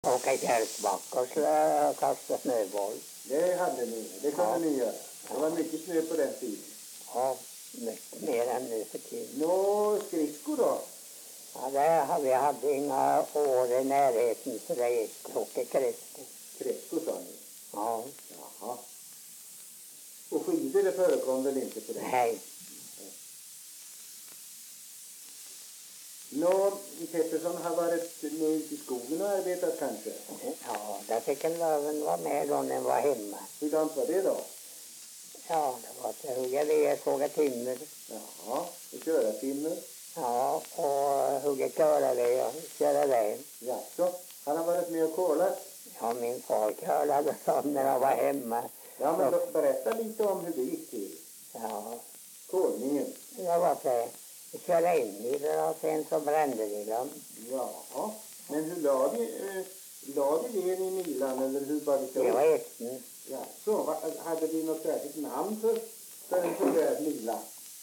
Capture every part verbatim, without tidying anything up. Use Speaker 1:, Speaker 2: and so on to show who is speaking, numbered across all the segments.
Speaker 1: Åka kärlsback och slå, kasta snöboll.
Speaker 2: Det hade ni, det kunde
Speaker 1: Ja.
Speaker 2: ni göra. Det var mycket snö på den tiden.
Speaker 1: Ja, mycket mer än nu för tiden.
Speaker 2: Nå, skridskor då?
Speaker 1: Ja, det, vi hade inga år i närheten så det gick att åka skridskor.
Speaker 2: Skridskor sa ni?
Speaker 1: Ja,
Speaker 2: Jaha. Och skidor det förekom väl inte på det?
Speaker 1: nej.
Speaker 2: Nå, Pettersson har varit med ute i skogen och arbetat kanske?
Speaker 1: Ja, där fick en löven vara med då när den var hemma.
Speaker 2: Hurdant var det då?
Speaker 1: Ja, det var att hugga ved, såga timmer.
Speaker 2: Jaha, och köra timmer?
Speaker 1: Ja, och hugga körare och köra väg.
Speaker 2: Jaså, han har varit med och kolat?
Speaker 1: Ja, min far körade som när han var hemma.
Speaker 2: Ja, men då, berätta lite om hur det gick till.
Speaker 1: Ja,
Speaker 2: Kolningen?
Speaker 1: det var så. Vi körde in i det och sen så brände vi dem.
Speaker 2: Jaha, men hur la ni, eh, la ni den i milan eller hur var det så?
Speaker 1: Det var esten.
Speaker 2: Jaså, va- hade ni något särskilt namn för, för en sån där mila?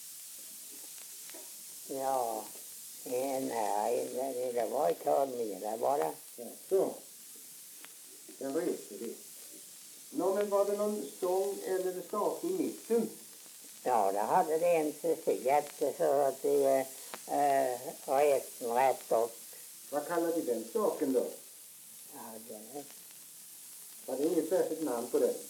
Speaker 1: Ja, eh, nej, det, det var ett hörnmila bara.
Speaker 2: Jaså, den reste vi. Nå, men var det någon stång eller stake i mitten?
Speaker 1: Ja, det hade det en jätte så att det eh, var esten rätt upp.
Speaker 2: Vad kallar vi den staken då?
Speaker 1: Ja, det,
Speaker 2: Var det inget särskilt namn på den?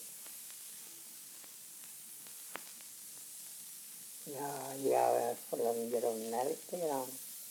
Speaker 1: ja, jag får en grunna lite grann.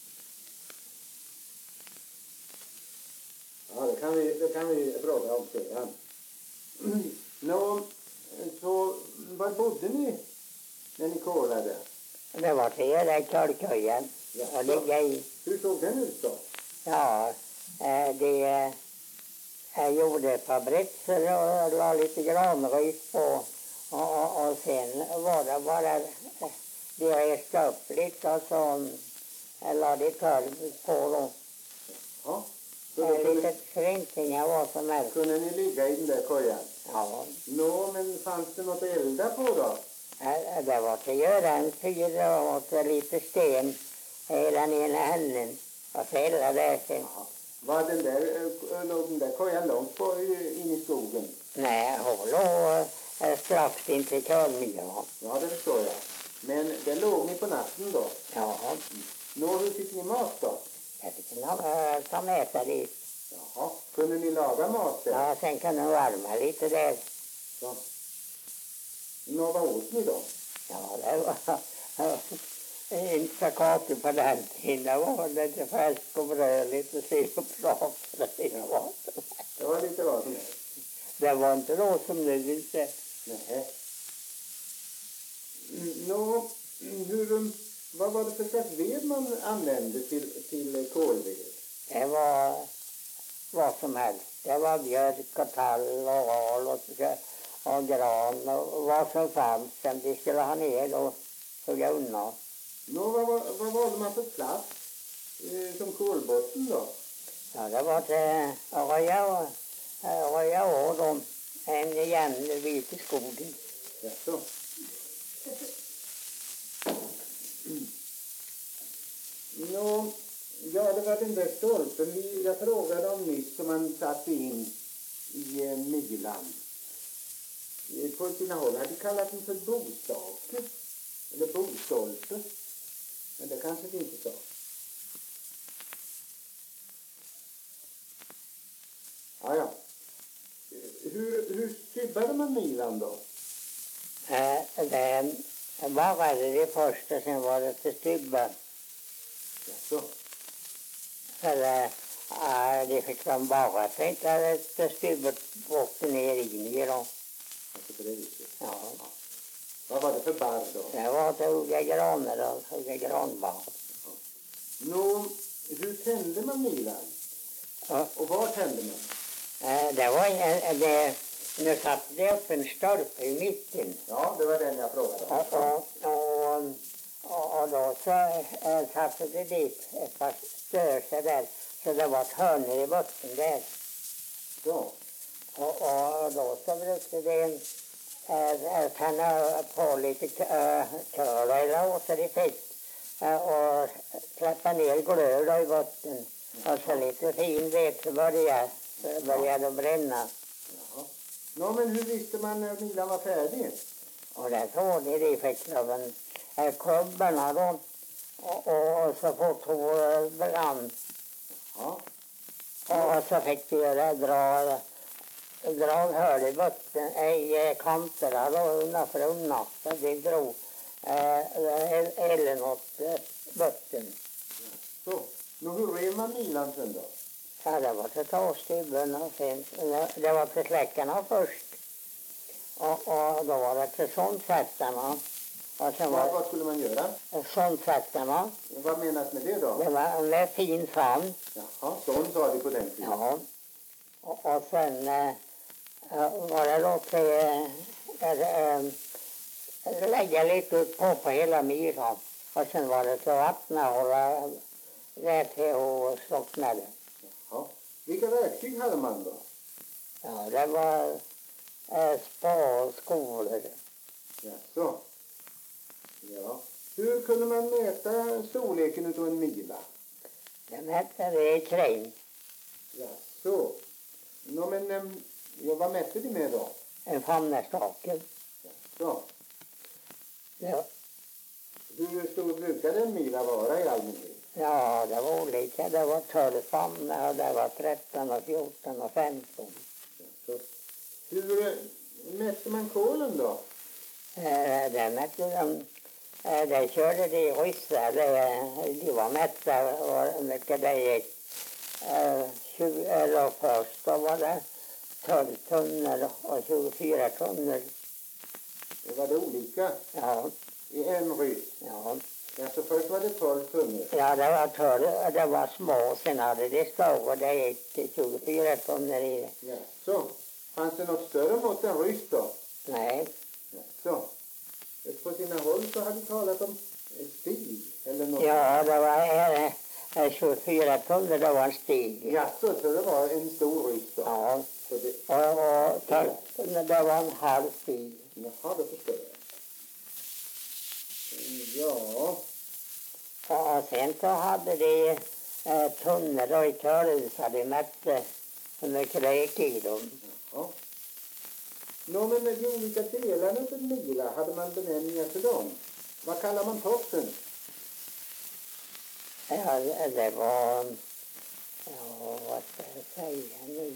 Speaker 2: Ja, det kan vi, det kan vi fråga om sedan. Nå, så var bodde ni när ni kolade?
Speaker 1: Det var till den kölköjen att ligga i.
Speaker 2: Hur såg den ut då?
Speaker 1: Ja, eh, det jag gjorde ett par britser och la lite granris på. Och, och, och sen var det bara, eh, det reste upp lite och så jag la det torv på då.
Speaker 2: Ja, så
Speaker 1: Eh,
Speaker 2: då kunde,
Speaker 1: lite kränkningar vad som helst.
Speaker 2: kunde ni ligga i den där kojan?
Speaker 1: Ja,
Speaker 2: Nå, men fanns det något att elda på då?
Speaker 1: eh, det var till att göra en fyr och så lite sten hela den ena händen. Och så eldade det sen.
Speaker 2: Var den där, äh, låg den där kojan långt på i- in i skogen?
Speaker 1: Nej, hon låg eh, strax intill Kölmyra.
Speaker 2: Ja, det förstår jag. Men den låg ni på natten då?
Speaker 1: Ja,
Speaker 2: Nå, hur fick ni mat då?
Speaker 1: jag fick kunna ta med sig dit.
Speaker 2: Jaha, kunde ni laga mat där?
Speaker 1: Ja, sen kan den värma lite där.
Speaker 2: Ja. Nå, vad åt ni då?
Speaker 1: Ja, det var inte så kakor på den tiden. Det var lite färsk och bröd, lite sirupsrap. Det var
Speaker 2: Det var lite vad som helst.
Speaker 1: det var inte då som nu inte.
Speaker 2: Nej. Mm, Nå, mm, hur, um, vad var det för slags ved man använde till, till eh, kolved?
Speaker 1: Det var vad som helst. Det var björk och tall och al och, och gran och vad som fanns som de skulle ha ner och hugga undan.
Speaker 2: Nå, vad, vad, vad valde man för plats eh, som kolbotten då?
Speaker 1: Ja, det var till att röja och eh, röja av dem en jämn bit i skogen.
Speaker 2: Jaså? Mm. Nå, ja, det var den där stolpen vi, jag frågade om nyss som man satte in i eh, milan. Eh, På sina håll hade de kallat den för bostake eller bostolpe. Men det kanske det inte sa. Ja, ja. Eh, Hur, hur stybbade man milan då?
Speaker 1: Eh, det barrade det först och sen var det till stybba.
Speaker 2: Jaså?
Speaker 1: För eh, det fick de bara sig inte att stybbat åkte ner in i dem.
Speaker 2: Alltså på det viset.
Speaker 1: Ja,
Speaker 2: Vad var det för barr då?
Speaker 1: det var att hugga granar och hugga granbarr.
Speaker 2: Nå, hur tände man milan?
Speaker 1: Ja.
Speaker 2: Och var tände man?
Speaker 1: Eh, det var en, det, nu satt det upp en stolpe i mitten.
Speaker 2: Ja, det var den jag frågade om.
Speaker 1: Och, och, och, och, och då så äh, satte det dit ett par stöser där. Så det var ett hörn i botten där.
Speaker 2: Så.
Speaker 1: Och, och då så brukade det äh, tända på lite äh, kör eller åt det fick. Äh, och släppa ner glöd i botten. Och så lite fin ved så började började bränna.
Speaker 2: Jaha. Nå, men hur visste man när milan var färdig?
Speaker 1: Och det såg de, de fick av en eh, kubbarna då. Och, och, och så fort hon brann.
Speaker 2: Ja.
Speaker 1: Och så fick de göra dra, draghål i botten, i kanterna då undan för undan. Så de drog eh, elen åt eh, botten.
Speaker 2: Så. Nå, hur rev man milan sen då?
Speaker 1: Ja, det var till tåstubben och sen, det var till släckarna först. Och, och då var det till såndsättarna. Och sen
Speaker 2: Vad,
Speaker 1: var
Speaker 2: vad skulle man göra?
Speaker 1: det såndsättarna.
Speaker 2: Vad menas med det då?
Speaker 1: Det var en fin sand.
Speaker 2: Jaha, sån sa de på den tiden.
Speaker 1: Ja. Och, och sen eh, var det då till eh, eh, lägga lite ut på på hela myran. Och sen var det till vattna och det till och slocknade.
Speaker 2: Jaha. Vilka verktyg hade man då?
Speaker 1: Ja, det var eh, spa och skor.
Speaker 2: Jaså. Ja. Hur kunde man mäta storleken utav en mila?
Speaker 1: Det mätte det i kring.
Speaker 2: Jaså. Nå, men äm, ja, vad mätte de med då?
Speaker 1: En famnestake.
Speaker 2: Så.
Speaker 1: Ja,
Speaker 2: Hur stor brukade en mila vara i allmänhet?
Speaker 1: ja, det var olika. Det var tolv famnar och det var tretton och fjorton och femton.
Speaker 2: Jaså. Hur äh, mätte man kolen då?
Speaker 1: Eh, det mätte de. Eh, det körde de i ryssar. Det, de var mätta och hur mycket det gick. Eh, tjugo, eller först då var det tolv tunnor och tjugofyra tunnor.
Speaker 2: Det var det olika
Speaker 1: Ja,
Speaker 2: i en ryss.
Speaker 1: ja.
Speaker 2: Jaså, först var det tolv tunnor.
Speaker 1: Ja, det var tolv, det var små. Sen hade de större och det gick till tjugofyra tunnor i det.
Speaker 2: Jaså. Fanns det något större mått än ryss då?
Speaker 1: Nej,
Speaker 2: Jaså. På sina håll så hade talat om stig eller något.
Speaker 1: ja, det var eh, eh, tjugofyra tunnor, det var en stig.
Speaker 2: Jaså, så det var en stor ryss då?
Speaker 1: Ja,
Speaker 2: Så det,
Speaker 1: och, och tolv tunnor, det var en halv stig.
Speaker 2: jaha, det förstår jag. Ja,
Speaker 1: Och sen så hade de eh, tunnor och i törhus hade de mätt hur mycket det gick i dem.
Speaker 2: ja. Nå, men med de olika delarna av en mila, hade man benämningar för dem? Vad kallar man toppen?
Speaker 1: Ja, det det var, ja, vad ska jag säga nu?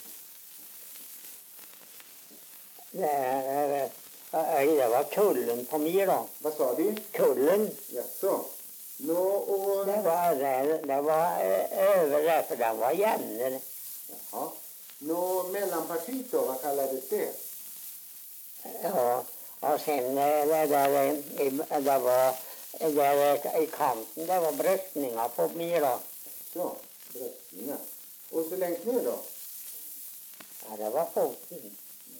Speaker 1: Det, det, det var kullen på mig då.
Speaker 2: Vad sa de?
Speaker 1: Kullen,
Speaker 2: Jaså. Nå, och...
Speaker 1: det var, det, det var eh, över där för den var jämnare.
Speaker 2: Jaha. Nå, mellanpartiet då, vad kallades det?
Speaker 1: Ja, och sen eh, det där i, det var, där i kanten, det var bröstningar på mig då.
Speaker 2: Så, bröstningar. Och så längst ner då?
Speaker 1: Ja, det var foten.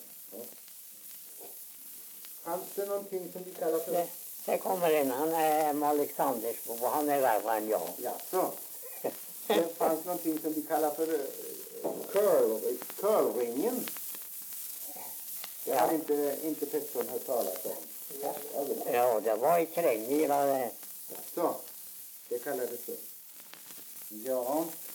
Speaker 2: Fanns det någonting som vi kallar för...
Speaker 1: Det, det kommer en, han är Alexandersbo och han är värre än jag.
Speaker 2: Jaså. Det fanns någonting som vi kallar för uh, curl, curlringen. Det har
Speaker 1: Ja.
Speaker 2: inte, inte Pettersson hört talas om. Ja,
Speaker 1: Ja, det var i Krängira.
Speaker 2: så. Det kallades så. Ja.